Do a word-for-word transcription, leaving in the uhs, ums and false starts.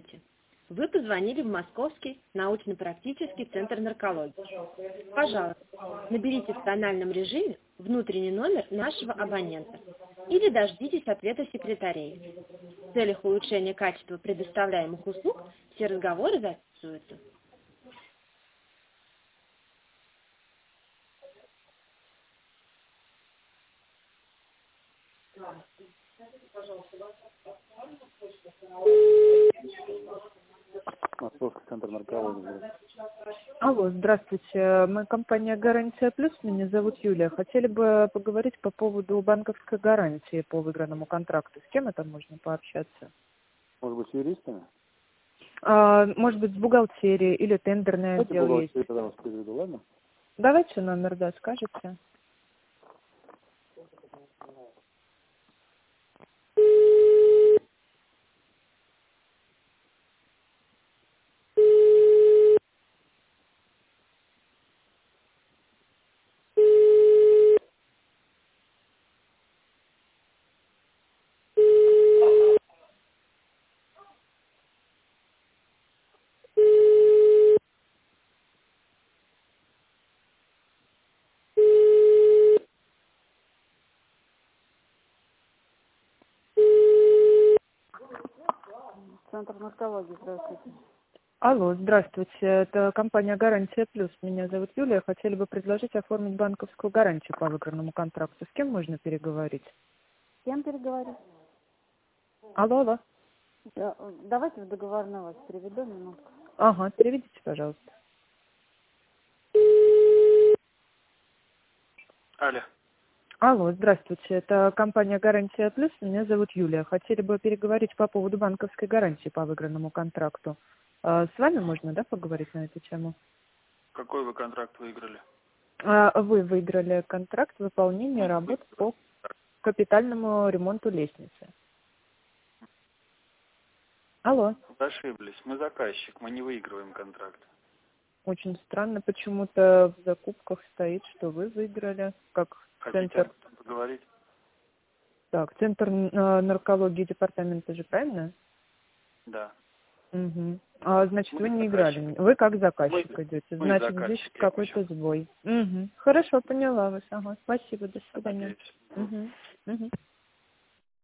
Здравствуйте. Вы позвонили в Московский научно-практический центр наркологии. Пожалуйста, наберите в тональном режиме внутренний номер нашего абонента или дождитесь ответа секретарей. В целях улучшения качества предоставляемых услуг все разговоры записываются. Московский центр наркологии. Алло, здравствуйте. Мы компания «Гарантия Плюс». Меня зовут Юлия. Хотели бы поговорить по поводу банковской гарантии по выигранному контракту. С кем это можно пообщаться? Может быть, с юристами? А, может быть, с бухгалтерией или тендерный Давайте отдел есть? бухгалтерию тогда вас переведу, ладно? Давайте номер, да, скажете. Центр наркологии, здравствуйте. Алло, здравствуйте. Это компания «Гарантия Плюс». Меня зовут Юлия. Хотели бы предложить оформить банковскую гарантию по выигранному контракту. С кем можно переговорить? С кем переговорить? Алло, алло. Да, давайте в договорную вас переведу минутку. Ага, переведите, пожалуйста. Алло. Алло, здравствуйте. Это компания «Гарантия Плюс». Меня зовут Юлия. Хотели бы переговорить по поводу банковской гарантии по выигранному контракту. А, С вами можно, да, поговорить на эту тему? Какой вы контракт выиграли? А, Вы выиграли контракт выполнения работ по капитальному ремонту лестницы. Алло. Вы ошиблись. Мы заказчик, мы не выигрываем контракт. Очень странно, почему-то в закупках стоит, что вы выиграли, как Хотите центр. об этом поговорить? Так, центр э, наркологии департамента же, правильно? Да. Угу. А, значит, Мы вы не заказчик. играли. Вы как заказчик Мы- идете. мы Значит, заказчик, здесь я какой-то понял. сбой. Угу. Хорошо, поняла вас. Ага, спасибо, до свидания. Надеюсь. Угу. Угу.